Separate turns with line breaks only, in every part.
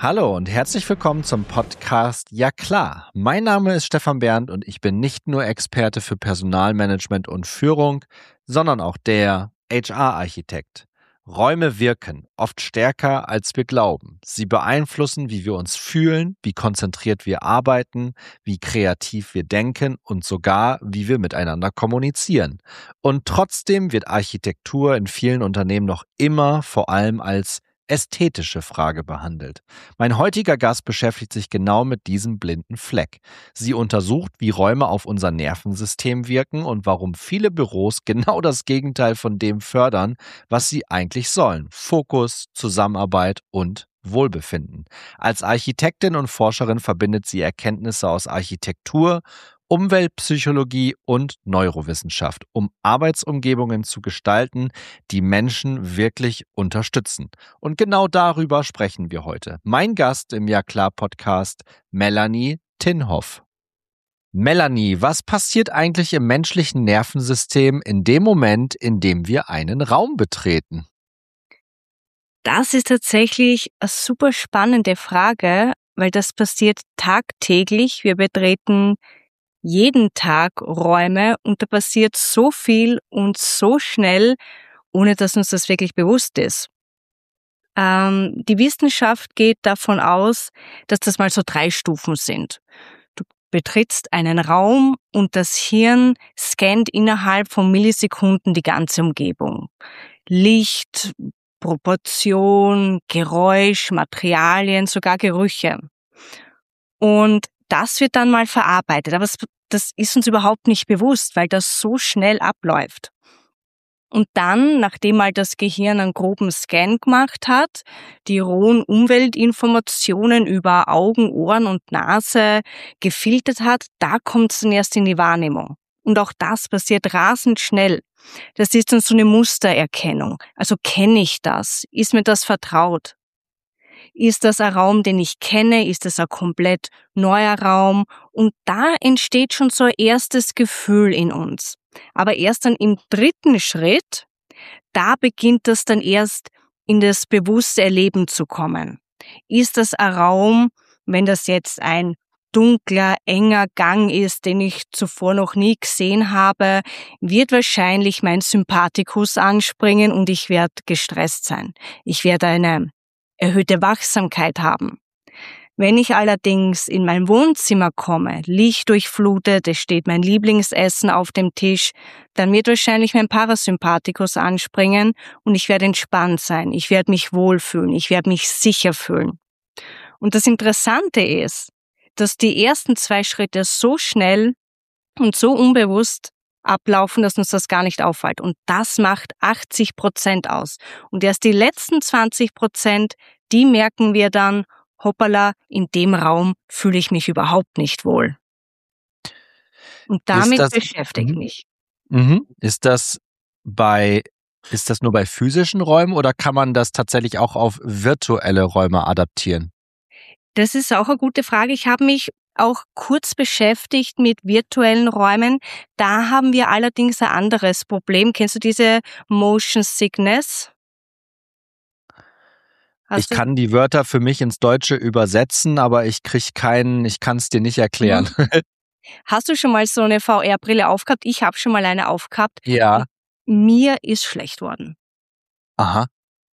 Hallo und herzlich willkommen zum Podcast Ja klar. Mein Name ist Stefan Bernd und ich bin nicht nur Experte für Personalmanagement und Führung, sondern auch der HR-Architekt. Räume wirken oft stärker, als wir glauben. Sie beeinflussen, wie wir uns fühlen, wie konzentriert wir arbeiten, wie kreativ wir denken und sogar, wie wir miteinander kommunizieren. Und trotzdem wird Architektur in vielen Unternehmen noch immer vor allem als ästhetische Frage behandelt. Mein heutiger Gast beschäftigt sich genau mit diesem blinden Fleck. Sie untersucht, wie Räume auf unser Nervensystem wirken und warum viele Büros genau das Gegenteil von dem fördern, was sie eigentlich sollen. Fokus, Zusammenarbeit und Wohlbefinden. Als Architektin und Forscherin verbindet sie Erkenntnisse aus Architektur, Umweltpsychologie und Neurowissenschaft, um Arbeitsumgebungen zu gestalten, die Menschen wirklich unterstützen. Und genau darüber sprechen wir heute. Mein Gast im Ja klar Podcast, Melanie Tinhoff. Melanie, was passiert eigentlich im menschlichen Nervensystem in dem Moment, in dem wir einen Raum betreten?
Das ist tatsächlich eine super spannende Frage, weil das passiert tagtäglich. Wir betreten jeden Tag Räume und da passiert so viel und so schnell, ohne dass uns das wirklich bewusst ist. Die Wissenschaft geht davon aus, dass das mal so 3 Stufen sind. Du betrittst einen Raum und das Hirn scannt innerhalb von Millisekunden die ganze Umgebung. Licht, Proportion, Geräusch, Materialien, sogar Gerüche. Und das wird dann mal verarbeitet, aber das ist uns überhaupt nicht bewusst, weil das so schnell abläuft. Und dann, nachdem mal das Gehirn einen groben Scan gemacht hat, die rohen Umweltinformationen über Augen, Ohren und Nase gefiltert hat, da kommt es dann erst in die Wahrnehmung. Und auch das passiert rasend schnell. Das ist dann so eine Mustererkennung. Also kenne ich das? Ist mir das vertraut? Ist das ein Raum, den ich kenne? Ist das ein komplett neuer Raum? Und da entsteht schon so ein erstes Gefühl in uns. Aber erst dann im 3. Schritt, da beginnt das dann erst in das bewusste Erleben zu kommen. Ist das ein Raum, wenn das jetzt ein dunkler, enger Gang ist, den ich zuvor noch nie gesehen habe, wird wahrscheinlich mein Sympathikus anspringen und ich werde gestresst sein. Ich werde eine erhöhte Wachsamkeit haben. Wenn ich allerdings in mein Wohnzimmer komme, lichtdurchflutet, es steht mein Lieblingsessen auf dem Tisch, dann wird wahrscheinlich mein Parasympathikus anspringen und ich werde entspannt sein, ich werde mich wohlfühlen, ich werde mich sicher fühlen. Und das Interessante ist, dass die ersten 2 Schritte so schnell und so unbewusst ablaufen, dass uns das gar nicht auffällt. Und das macht 80% aus. Und erst die letzten 20%, die merken wir dann, hoppala, in dem Raum fühle ich mich überhaupt nicht wohl. Und damit beschäftige ich mich.
Ist das nur bei physischen Räumen oder kann man das tatsächlich auch auf virtuelle Räume adaptieren?
Das ist auch eine gute Frage. Ich habe mich auch kurz beschäftigt mit virtuellen Räumen. Da haben wir allerdings ein anderes Problem. Kennst du diese Motion Sickness?
Ich kann die Wörter für mich ins Deutsche übersetzen, aber ich kann es dir nicht erklären.
Hast du schon mal so eine VR-Brille aufgehabt? Ich habe schon mal eine aufgehabt.
Ja.
Mir ist schlecht worden.
Aha.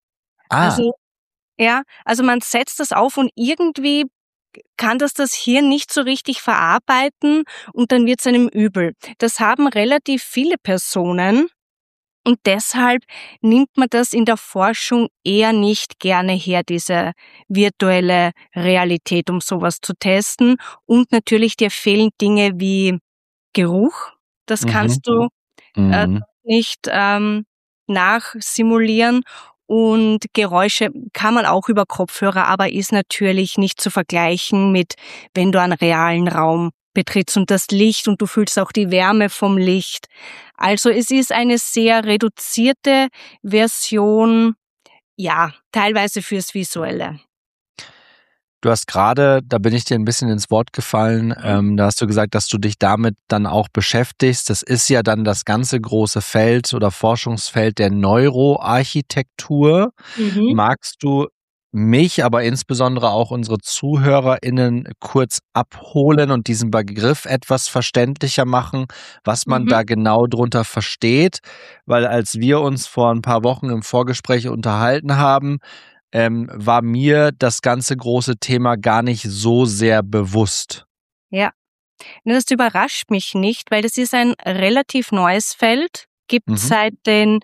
Also man setzt das auf und irgendwie kann das Hirn nicht so richtig verarbeiten und dann wird es einem übel. Das haben relativ viele Personen und deshalb nimmt man das in der Forschung eher nicht gerne her, diese virtuelle Realität, um sowas zu testen. Und natürlich dir fehlen Dinge wie Geruch. Das kannst du nicht nachsimulieren. Und Geräusche kann man auch über Kopfhörer, aber ist natürlich nicht zu vergleichen mit, wenn du einen realen Raum betrittst und das Licht und du fühlst auch die Wärme vom Licht. Also es ist eine sehr reduzierte Version, ja, teilweise fürs Visuelle.
Du hast gerade, da bin ich dir ein bisschen ins Wort gefallen, da hast du gesagt, dass du dich damit dann auch beschäftigst. Das ist ja dann das ganze große Feld oder Forschungsfeld der Neuroarchitektur. Magst du mich, aber insbesondere auch unsere ZuhörerInnen kurz abholen und diesen Begriff etwas verständlicher machen, was man da genau drunter versteht. Weil als wir uns vor ein paar Wochen im Vorgespräch unterhalten haben, war mir das ganze große Thema gar nicht so sehr bewusst.
Ja, das überrascht mich nicht, weil das ist ein relativ neues Feld, gibt seit den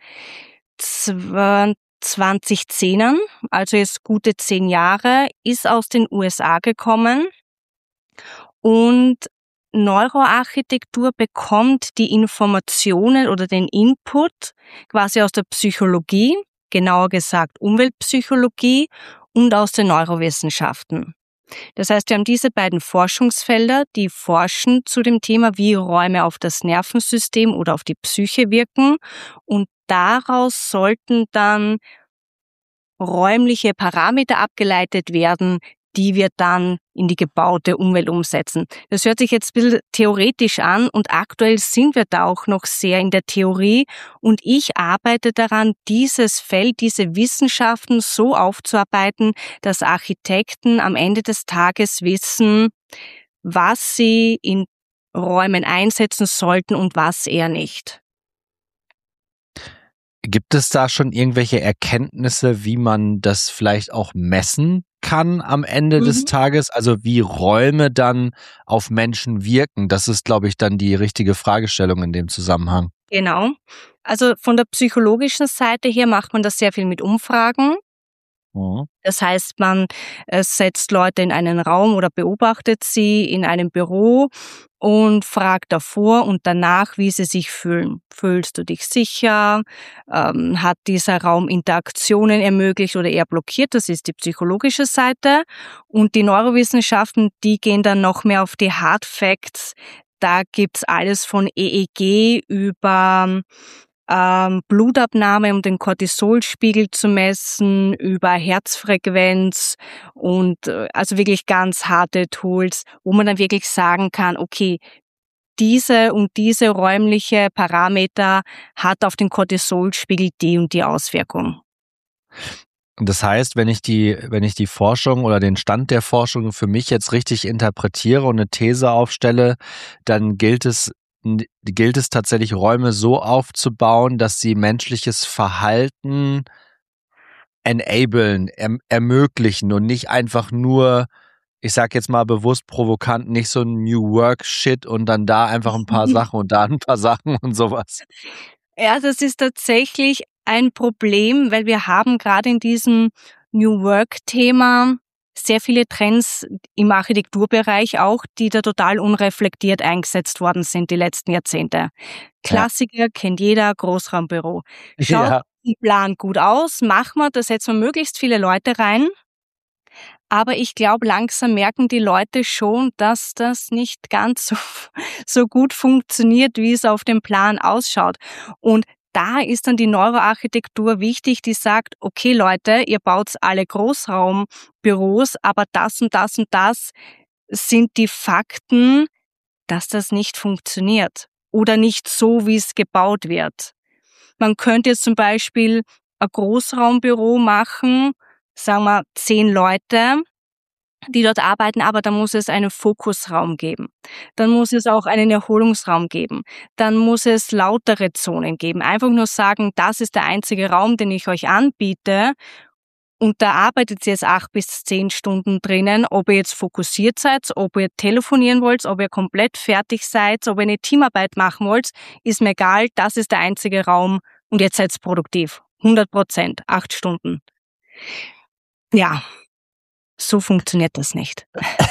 2010ern, also jetzt gute 10 Jahre, ist aus den USA gekommen und Neuroarchitektur bekommt die Informationen oder den Input quasi aus der Psychologie, genauer gesagt Umweltpsychologie und aus den Neurowissenschaften. Das heißt, wir haben diese beiden Forschungsfelder, die forschen zu dem Thema, wie Räume auf das Nervensystem oder auf die Psyche wirken. Und daraus sollten dann räumliche Parameter abgeleitet werden, die wir dann in die gebaute Umwelt umsetzen. Das hört sich jetzt ein bisschen theoretisch an und aktuell sind wir da auch noch sehr in der Theorie und ich arbeite daran, dieses Feld, diese Wissenschaften so aufzuarbeiten, dass Architekten am Ende des Tages wissen, was sie in Räumen einsetzen sollten und was eher nicht.
Gibt es da schon irgendwelche Erkenntnisse, wie man das vielleicht auch messen kann am Ende des Tages? Also wie Räume dann auf Menschen wirken? Das ist, glaube ich, dann die richtige Fragestellung in dem Zusammenhang.
Genau. Also von der psychologischen Seite her macht man das sehr viel mit Umfragen. Das heißt, man setzt Leute in einen Raum oder beobachtet sie in einem Büro und fragt davor und danach, wie sie sich fühlen. Fühlst du dich sicher? Hat dieser Raum Interaktionen ermöglicht oder eher blockiert? Das ist die psychologische Seite. Und die Neurowissenschaften, die gehen dann noch mehr auf die Hard Facts. Da gibt's alles von EEG über Blutabnahme, um den Cortisolspiegel zu messen, über Herzfrequenz und also wirklich ganz harte Tools, wo man dann wirklich sagen kann, okay, diese und diese räumliche Parameter hat auf den Cortisolspiegel die und die Auswirkung.
Das heißt, wenn ich die Forschung oder den Stand der Forschung für mich jetzt richtig interpretiere und eine These aufstelle, dann gilt es tatsächlich, Räume so aufzubauen, dass sie menschliches Verhalten enablen, ermöglichen und nicht einfach nur, ich sag jetzt mal bewusst provokant, nicht so ein New Work Shit und dann da einfach ein paar Sachen und da ein paar Sachen und sowas.
Ja, das ist tatsächlich ein Problem, weil wir haben gerade in diesem New Work Thema sehr viele Trends im Architekturbereich auch, die da total unreflektiert eingesetzt worden sind die letzten Jahrzehnte. Klassiker kennt jeder, Großraumbüro. Schaut im Plan gut aus, machen wir, da setzen wir möglichst viele Leute rein. Aber ich glaube, langsam merken die Leute schon, dass das nicht ganz so gut funktioniert, wie es auf dem Plan ausschaut. Und da ist dann die Neuroarchitektur wichtig, die sagt, okay Leute, ihr baut alle Großraumbüros, aber das und das und das sind die Fakten, dass das nicht funktioniert oder nicht so, wie es gebaut wird. Man könnte jetzt zum Beispiel ein Großraumbüro machen, sagen wir 10 Leute, die dort arbeiten, aber da muss es einen Fokusraum geben. Dann muss es auch einen Erholungsraum geben. Dann muss es lautere Zonen geben. Einfach nur sagen, das ist der einzige Raum, den ich euch anbiete. Und da arbeitet ihr jetzt 8 bis 10 Stunden drinnen, ob ihr jetzt fokussiert seid, ob ihr telefonieren wollt, ob ihr komplett fertig seid, ob ihr eine Teamarbeit machen wollt, ist mir egal, das ist der einzige Raum und jetzt seid ihr produktiv. 100%, 8 Stunden. Ja. So funktioniert das nicht.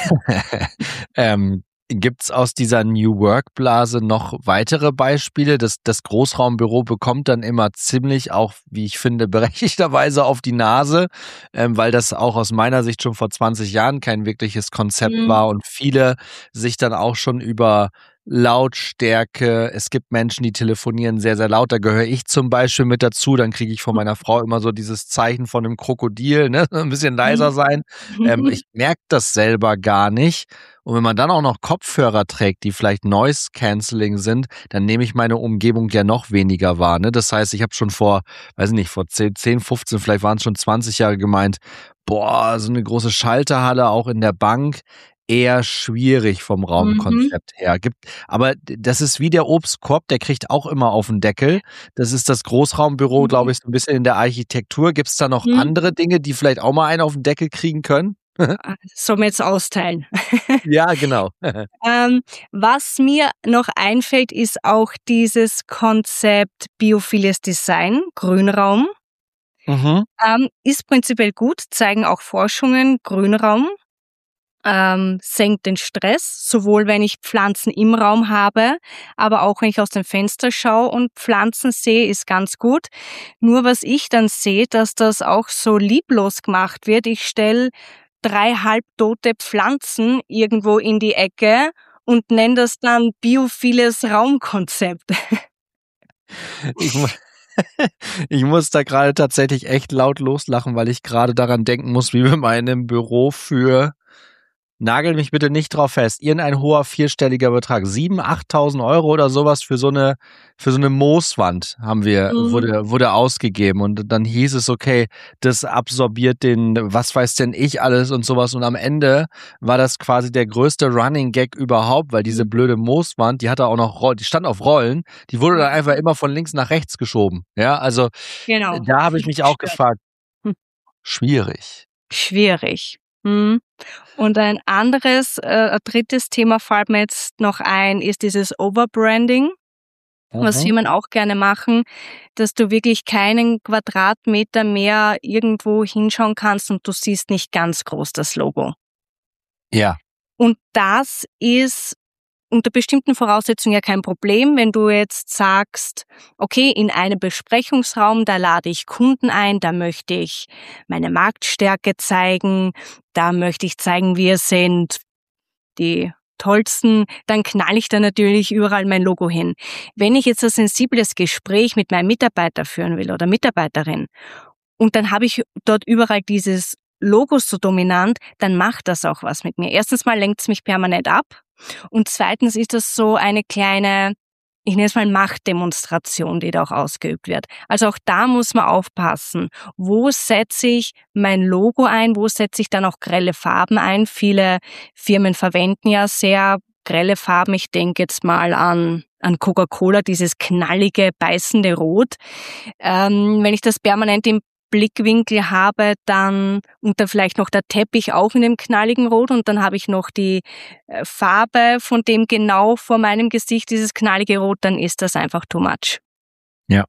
Gibt's aus dieser New Work-Blase noch weitere Beispiele? Das Großraumbüro bekommt dann immer ziemlich, auch wie ich finde, berechtigterweise auf die Nase, weil das auch aus meiner Sicht schon vor 20 Jahren kein wirkliches Konzept war und viele sich dann auch schon über Lautstärke. Es gibt Menschen, die telefonieren sehr, sehr laut. Da gehöre ich zum Beispiel mit dazu. Dann kriege ich von meiner Frau immer so dieses Zeichen von einem Krokodil, ne? Ein bisschen leiser sein. Ich merke das selber gar nicht. Und wenn man dann auch noch Kopfhörer trägt, die vielleicht Noise Cancelling sind, dann nehme ich meine Umgebung ja noch weniger wahr. Ne? Das heißt, ich habe schon vor 10, 15, vielleicht waren es schon 20 Jahre gemeint, boah, so eine große Schalterhalle auch in der Bank, eher schwierig vom Raumkonzept her. Aber das ist wie der Obstkorb, der kriegt auch immer auf den Deckel. Das ist das Großraumbüro, glaube ich, so ein bisschen in der Architektur. Gibt es da noch andere Dinge, die vielleicht auch mal einen auf den Deckel kriegen können?
Sollen wir jetzt austeilen?
Ja, genau.
Was mir noch einfällt, ist auch dieses Konzept biophiles Design, Grünraum. Ist prinzipiell gut, zeigen auch Forschungen, Grünraum senkt den Stress, sowohl wenn ich Pflanzen im Raum habe, aber auch wenn ich aus dem Fenster schaue und Pflanzen sehe, ist ganz gut. Nur was ich dann sehe, dass das auch so lieblos gemacht wird. Ich stelle 3 halbtote Pflanzen irgendwo in die Ecke und nenne das dann biophiles Raumkonzept.
Ich muss da gerade tatsächlich echt laut loslachen, weil ich gerade daran denken muss, wie wir mal in einem Büro für, nagel mich bitte nicht drauf fest, irgendein hoher vierstelliger Betrag, 7.000, 8.000 Euro oder sowas für so eine Mooswand wurde ausgegeben und dann hieß es, okay, das absorbiert den, was weiß denn ich alles und sowas und am Ende war das quasi der größte Running Gag überhaupt, weil diese blöde Mooswand, die hatte auch noch, die stand auf Rollen, die wurde dann einfach immer von links nach rechts geschoben, ja, also
Genau.
da habe ich mich auch gefragt, schwierig.
Und ein anderes, ein drittes Thema fällt mir jetzt noch ein, ist dieses Overbranding, was Firmen auch gerne machen, dass du wirklich keinen Quadratmeter mehr irgendwo hinschauen kannst und du siehst nicht ganz groß das Logo.
Ja.
Und das ist unter bestimmten Voraussetzungen ja kein Problem, wenn du jetzt sagst, okay, in einem Besprechungsraum, da lade ich Kunden ein, da möchte ich meine Marktstärke zeigen, da möchte ich zeigen, wir sind die Tollsten, dann knall ich da natürlich überall mein Logo hin. Wenn ich jetzt ein sensibles Gespräch mit meinem Mitarbeiter führen will oder Mitarbeiterin und dann habe ich dort überall dieses Logo so dominant, dann macht das auch was mit mir. Erstens mal lenkt es mich permanent ab. Und zweitens ist das so eine kleine, ich nenne es mal Machtdemonstration, die da auch ausgeübt wird. Also auch da muss man aufpassen. Wo setze ich mein Logo ein? Wo setze ich dann auch grelle Farben ein? Viele Firmen verwenden ja sehr grelle Farben. Ich denke jetzt mal an Coca-Cola, dieses knallige, beißende Rot. Wenn ich das permanent im Blickwinkel habe, dann und dann vielleicht noch der Teppich auch in dem knalligen Rot und dann habe ich noch die Farbe von dem genau vor meinem Gesicht, dieses knallige Rot, dann ist das einfach too much.
Ja.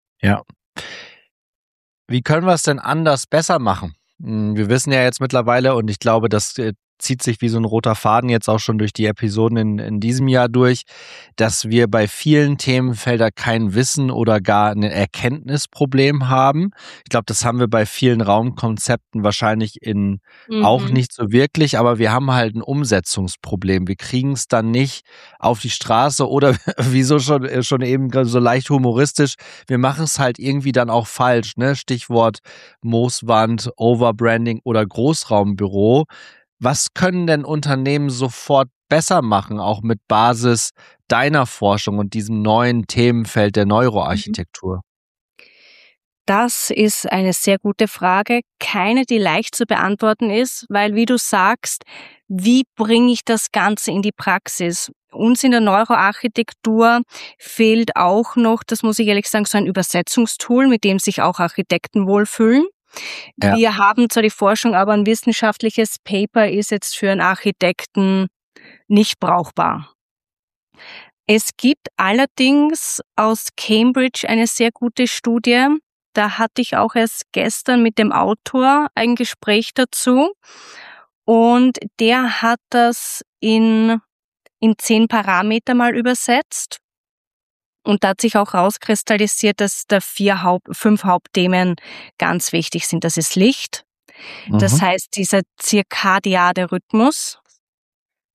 Wie können wir es denn anders besser machen? Wir wissen ja jetzt mittlerweile und ich glaube, das zieht sich wie so ein roter Faden jetzt auch schon durch die Episoden in diesem Jahr durch, dass wir bei vielen Themenfeldern kein Wissen oder gar ein Erkenntnisproblem haben. Ich glaube, das haben wir bei vielen Raumkonzepten wahrscheinlich auch nicht so wirklich, aber wir haben halt ein Umsetzungsproblem. Wir kriegen es dann nicht auf die Straße oder wieso schon eben so leicht humoristisch, wir machen es halt irgendwie dann auch falsch, ne? Stichwort Mooswand, Overbranding oder Großraumbüro. Was können denn Unternehmen sofort besser machen, auch mit Basis deiner Forschung und diesem neuen Themenfeld der Neuroarchitektur?
Das ist eine sehr gute Frage. Keine, die leicht zu beantworten ist, weil, wie du sagst, wie bringe ich das Ganze in die Praxis? Uns in der Neuroarchitektur fehlt auch noch, das muss ich ehrlich sagen, so ein Übersetzungstool, mit dem sich auch Architekten wohlfühlen. Ja. Wir haben zwar die Forschung, aber ein wissenschaftliches Paper ist jetzt für einen Architekten nicht brauchbar. Es gibt allerdings aus Cambridge eine sehr gute Studie. Da hatte ich auch erst gestern mit dem Autor ein Gespräch dazu. Und der hat das in 10 Parameter mal übersetzt. Und da hat sich auch rauskristallisiert, dass da 5 Hauptthemen ganz wichtig sind. Das ist Licht. Das heißt, dieser zirkadiane Rhythmus.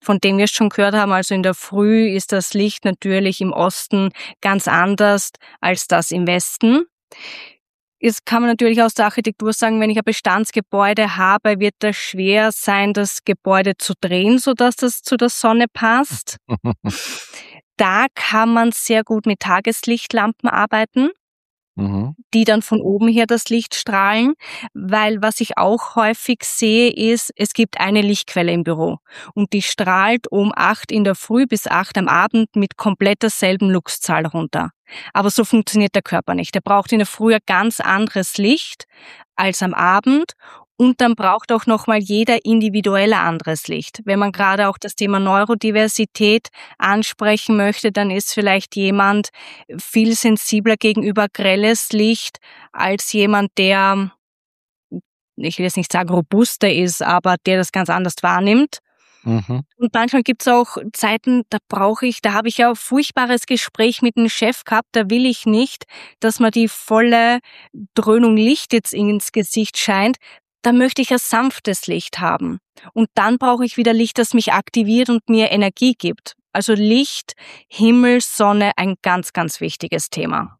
von dem wir schon gehört haben. Also in der Früh ist das Licht natürlich im Osten ganz anders als das im Westen. Jetzt kann man natürlich aus der Architektur sagen, wenn ich ein Bestandsgebäude habe, wird das schwer sein, das Gebäude zu drehen, sodass das zu der Sonne passt. Da kann man sehr gut mit Tageslichtlampen arbeiten, die dann von oben her das Licht strahlen, weil was ich auch häufig sehe ist, es gibt eine Lichtquelle im Büro und die strahlt um 8 in der Früh bis 8 am Abend mit komplett derselben Luxzahl runter. Aber so funktioniert der Körper nicht. Der braucht in der Früh ein ganz anderes Licht als am Abend. Und dann braucht auch nochmal jeder individuelle anderes Licht. Wenn man gerade auch das Thema Neurodiversität ansprechen möchte, dann ist vielleicht jemand viel sensibler gegenüber grelles Licht als jemand, der, ich will jetzt nicht sagen robuster ist, aber der das ganz anders wahrnimmt. Und manchmal gibt's auch Zeiten, da habe ich ja ein furchtbares Gespräch mit dem Chef gehabt, da will ich nicht, dass mir die volle Dröhnung Licht jetzt ins Gesicht scheint. Da möchte ich ein sanftes Licht haben. Und dann brauche ich wieder Licht, das mich aktiviert und mir Energie gibt. Also Licht, Himmel, Sonne, ein ganz, ganz wichtiges Thema.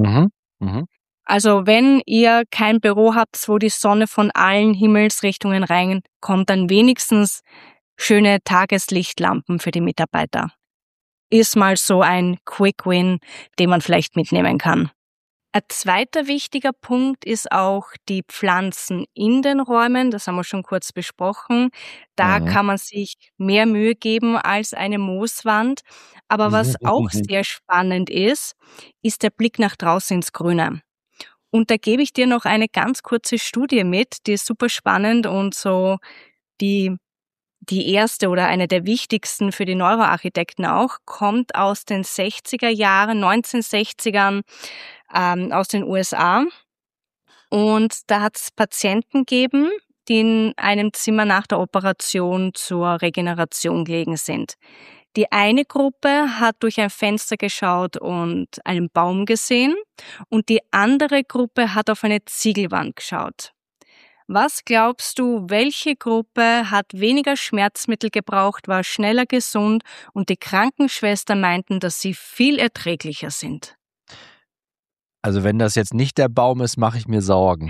Also wenn ihr kein Büro habt, wo die Sonne von allen Himmelsrichtungen reinkommt, dann wenigstens schöne Tageslichtlampen für die Mitarbeiter. Ist mal so ein Quick Win, den man vielleicht mitnehmen kann. Ein zweiter wichtiger Punkt ist auch die Pflanzen in den Räumen. Das haben wir schon kurz besprochen. Da kann man sich mehr Mühe geben als eine Mooswand. Aber was auch sehr spannend ist der Blick nach draußen ins Grüne. Und da gebe ich dir noch eine ganz kurze Studie mit, die ist super spannend und so die erste oder eine der wichtigsten für die Neuroarchitekten auch, kommt aus den 60er Jahren, 1960ern, aus den USA. Und da hat es Patienten gegeben, die in einem Zimmer nach der Operation zur Regeneration gelegen sind. Die eine Gruppe hat durch ein Fenster geschaut und einen Baum gesehen und die andere Gruppe hat auf eine Ziegelwand geschaut. Was glaubst du, welche Gruppe hat weniger Schmerzmittel gebraucht, war schneller gesund und die Krankenschwestern meinten, dass sie viel erträglicher sind?
Also wenn das jetzt nicht der Baum ist, mache ich mir Sorgen.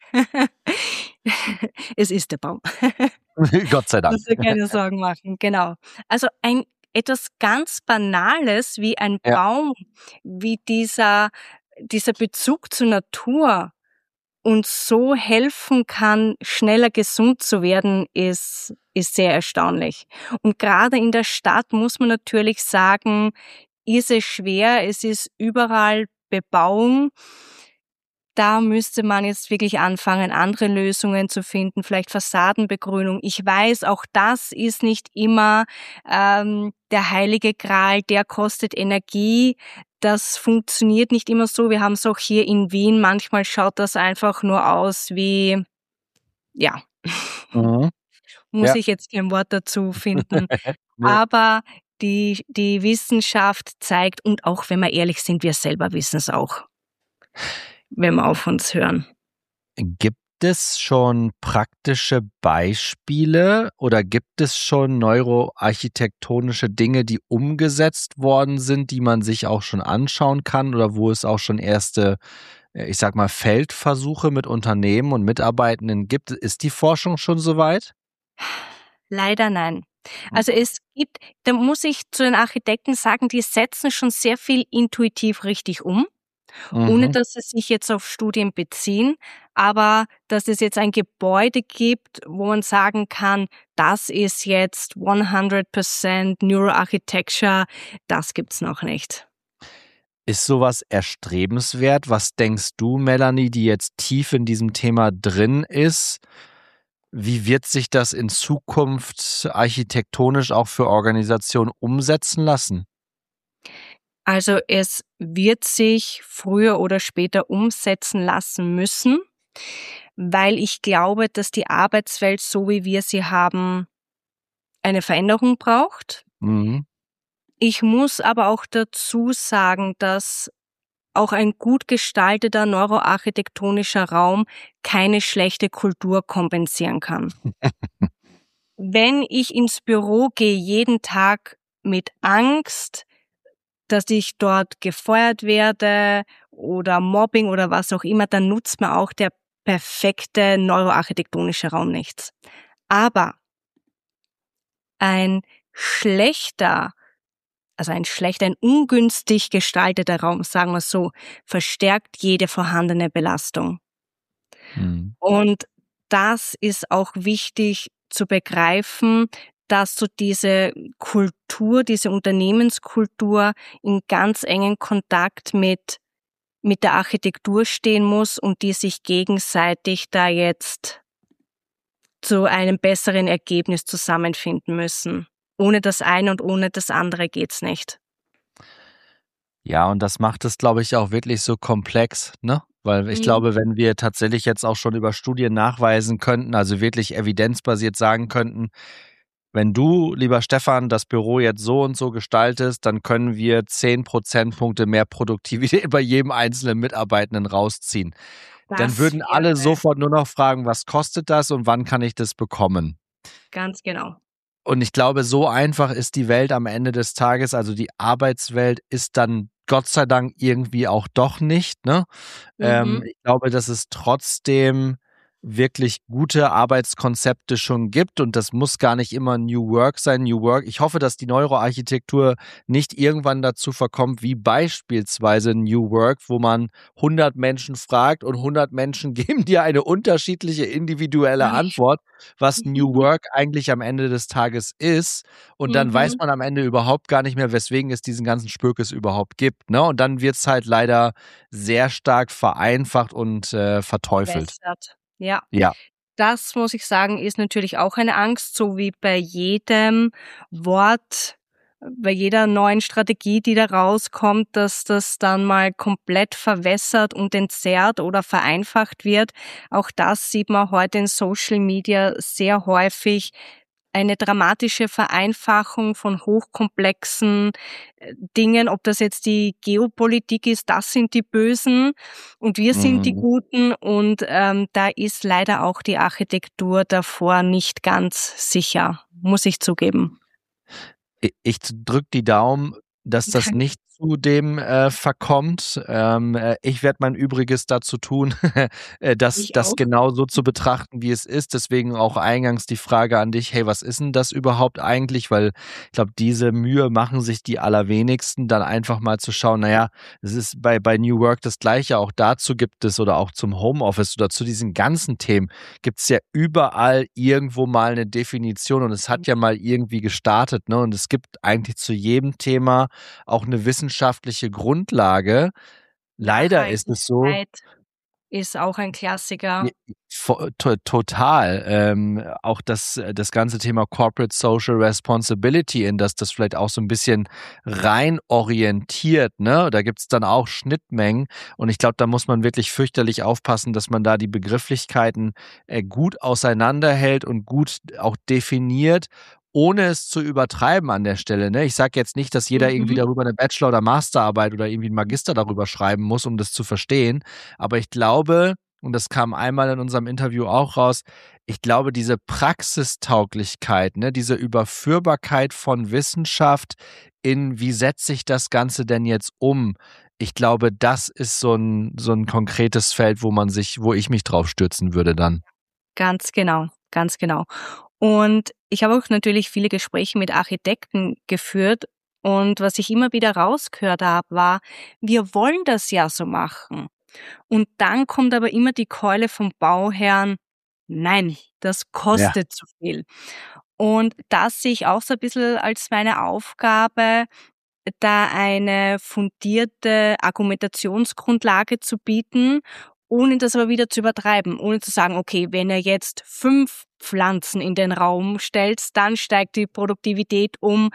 Es ist der Baum.
Gott sei Dank.
Musst dir keine Sorgen machen, genau. Also etwas ganz Banales wie ein Baum, wie dieser Bezug zur Natur uns so helfen kann, schneller gesund zu werden, ist sehr erstaunlich. Und gerade in der Stadt muss man natürlich sagen, ist es schwer, es ist überall Bebauung. Da müsste man jetzt wirklich anfangen, andere Lösungen zu finden, vielleicht Fassadenbegrünung. Ich weiß, auch das ist nicht immer der heilige Gral, der kostet Energie. Das funktioniert nicht immer so. Wir haben es auch hier in Wien. Manchmal schaut das einfach nur aus wie, ja, muss ich jetzt kein Wort dazu finden.
Nee.
Aber die Wissenschaft zeigt, und auch wenn wir ehrlich sind, wir selber wissen es auch, wenn wir auf uns hören.
Gibt es schon praktische Beispiele oder gibt es schon neuroarchitektonische Dinge, die umgesetzt worden sind, die man sich auch schon anschauen kann oder wo es auch schon erste, ich sag mal, Feldversuche mit Unternehmen und Mitarbeitenden gibt? Ist die Forschung schon soweit?
Leider nein. Also da muss ich zu den Architekten sagen, die setzen schon sehr viel intuitiv richtig um. Ohne dass sie sich jetzt auf Studien beziehen, aber dass es jetzt ein Gebäude gibt, wo man sagen kann, das ist jetzt 100% Neuroarchitecture, das gibt's noch nicht.
Ist sowas erstrebenswert? Was denkst du, Melanie, die jetzt tief in diesem Thema drin ist? Wie wird sich das in Zukunft architektonisch auch für Organisationen umsetzen lassen?
Also es wird sich früher oder später umsetzen lassen müssen, weil ich glaube, dass die Arbeitswelt, so wie wir sie haben, eine Veränderung braucht. Ich muss aber auch dazu sagen, dass auch ein gut gestalteter neuroarchitektonischer Raum keine schlechte Kultur kompensieren kann. wenn ich ins Büro gehe, jeden Tag mit Angst, dass ich dort gefeuert werde oder Mobbing oder was auch immer, dann nutzt mir auch der perfekte neuroarchitektonische Raum nichts. Aber ein ein ungünstig gestalteter Raum, sagen wir so, verstärkt jede vorhandene Belastung.
Mhm.
Und das ist auch wichtig zu begreifen, dass so diese Kultur, diese Unternehmenskultur in ganz engen Kontakt mit der Architektur stehen muss und die sich gegenseitig da jetzt zu einem besseren Ergebnis zusammenfinden müssen. Ohne das eine und ohne das andere geht's nicht.
Ja, und das macht es, glaube ich, auch wirklich so komplex, ne? Weil ich
Mhm.
glaube, wenn wir tatsächlich jetzt auch schon über Studien nachweisen könnten, also wirklich evidenzbasiert sagen könnten, wenn du, lieber Stefan, das Büro jetzt so und so gestaltest, dann können wir 10 Prozentpunkte mehr Produktivität bei jedem einzelnen Mitarbeitenden rausziehen. Dann
Das
würden alle
wäre
sofort nur noch fragen, was kostet das und wann kann ich das bekommen?
ganz genau.
Und ich glaube, so einfach ist die Welt am Ende des Tages, also die Arbeitswelt ist dann Gott sei Dank irgendwie auch doch nicht, ne?
Mhm.
Ich glaube, dass es trotzdem wirklich gute Arbeitskonzepte schon gibt und das muss gar nicht immer New Work sein. New Work, ich hoffe, dass die Neuroarchitektur nicht irgendwann dazu verkommt, wie beispielsweise New Work, wo man 100 Menschen fragt und 100 Menschen geben dir eine unterschiedliche individuelle Antwort, was New Work eigentlich am Ende des Tages ist. Und dann weiß
Mhm.
man am Ende überhaupt gar nicht mehr, weswegen es diesen ganzen Spökes überhaupt gibt. Ne? Und dann wird es halt leider sehr stark vereinfacht und verteufelt.
Verwässert. Ja,
Ja.
das muss ich sagen, ist natürlich auch eine Angst, so wie bei jedem Wort, bei jeder neuen Strategie, die da rauskommt, dass das dann mal komplett verwässert und entzerrt oder vereinfacht wird. Auch das sieht man heute in Social Media sehr häufig. Eine dramatische Vereinfachung von hochkomplexen Dingen, ob das jetzt die Geopolitik ist, das sind die Bösen und wir sind die
Mhm.
Guten und da ist leider auch die Architektur davor nicht ganz sicher, muss ich zugeben.
Ich drücke die Daumen, dass das
Danke.
nicht zu dem verkommt. Ich werde mein Übriges dazu tun,
Ich
das
auch.
genau so zu betrachten, wie es ist. Deswegen auch eingangs die Frage an dich: Hey, was ist denn das überhaupt eigentlich? Weil ich glaube, diese Mühe machen sich die allerwenigsten, dann einfach mal zu schauen, naja, es ist bei New Work das Gleiche. Auch dazu gibt es oder auch zum Homeoffice oder zu diesen ganzen Themen gibt es ja überall irgendwo mal eine Definition und es hat ja mal irgendwie gestartet, ne? Und es gibt eigentlich zu jedem Thema auch eine wissenschaftliche Grundlage. Leider ist es so.
Nachhaltigkeit ist auch ein
Ja,
Klassiker.
total. Auch das ganze Thema Corporate Social Responsibility, in das vielleicht auch so ein bisschen rein orientiert, ne? Da gibt's dann auch Schnittmengen und ich glaube, da muss man wirklich fürchterlich aufpassen, dass man da die Begrifflichkeiten, gut auseinanderhält und gut auch definiert, ohne es zu übertreiben an der Stelle, ne? Ich sage jetzt nicht, dass jeder irgendwie
Mhm.
darüber eine Bachelor oder Masterarbeit oder irgendwie 'n Magister darüber schreiben muss, um das zu verstehen. Aber ich glaube, und das kam einmal in unserem Interview auch raus, ich glaube, diese Praxistauglichkeit, ne, diese Überführbarkeit von Wissenschaft in wie setze ich das Ganze denn jetzt um? Ich glaube, das ist so ein konkretes Feld, wo ich mich drauf stürzen würde dann.
Ganz genau, ganz genau. Und ich habe auch natürlich viele Gespräche mit Architekten geführt und was ich immer wieder rausgehört habe, war: „Wir wollen das ja so machen." Und dann kommt aber immer die Keule vom Bauherrn: „Nein, das
Ja.
kostet zu viel." Und das sehe ich auch so ein bisschen als meine Aufgabe, da eine fundierte Argumentationsgrundlage zu bieten, ohne das aber wieder zu übertreiben, ohne zu sagen: „Okay, wenn ihr jetzt 5 Pflanzen in den Raum stellt, dann steigt die Produktivität um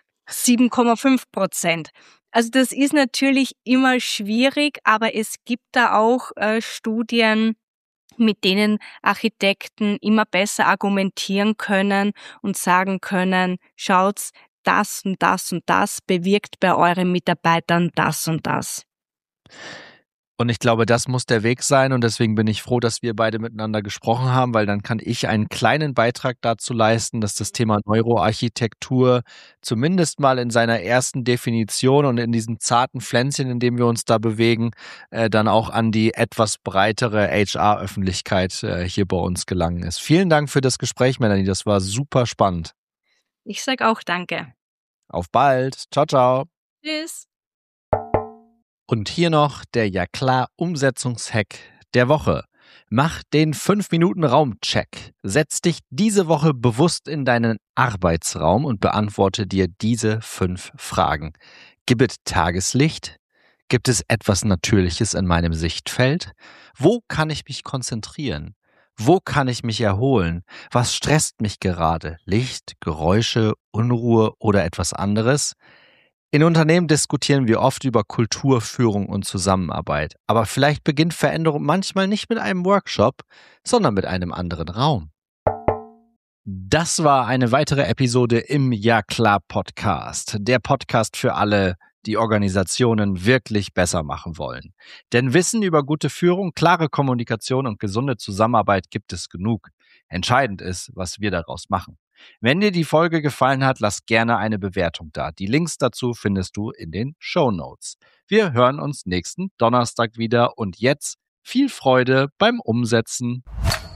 7,5%." Also, das ist natürlich immer schwierig, aber es gibt da auch Studien, mit denen Architekten immer besser argumentieren können und sagen können: „Schaut, das und das bewirkt bei euren Mitarbeitern das und das."
Und ich glaube, das muss der Weg sein und deswegen bin ich froh, dass wir beide miteinander gesprochen haben, weil dann kann ich einen kleinen Beitrag dazu leisten, dass das Thema Neuroarchitektur zumindest mal in seiner ersten Definition und in diesem zarten Pflänzchen, in dem wir uns da bewegen, dann auch an die etwas breitere HR-Öffentlichkeit hier bei uns gelangen ist. Vielen Dank für das Gespräch, Melanie, das war super spannend.
Ich sage auch danke.
Auf bald. Ciao, ciao.
Tschüss.
Und hier noch der Ja klar Umsetzungshack der Woche. Mach den 5-Minuten-Raum-Check. Setz dich diese Woche bewusst in deinen Arbeitsraum und beantworte dir diese 5 Fragen. Gibt es Tageslicht? Gibt es etwas Natürliches in meinem Sichtfeld? Wo kann ich mich konzentrieren? Wo kann ich mich erholen? Was stresst mich gerade? Licht, Geräusche, Unruhe oder etwas anderes? In Unternehmen diskutieren wir oft über Kultur, Führung und Zusammenarbeit. Aber vielleicht beginnt Veränderung manchmal nicht mit einem Workshop, sondern mit einem anderen Raum. Das war eine weitere Episode im Ja klar Podcast. Der Podcast für alle, die Organisationen wirklich besser machen wollen. Denn Wissen über gute Führung, klare Kommunikation und gesunde Zusammenarbeit gibt es genug. Entscheidend ist, was wir daraus machen. Wenn dir die Folge gefallen hat, lass gerne eine Bewertung da. Die Links dazu findest du in den Shownotes. Wir hören uns nächsten Donnerstag wieder und jetzt viel Freude beim Umsetzen.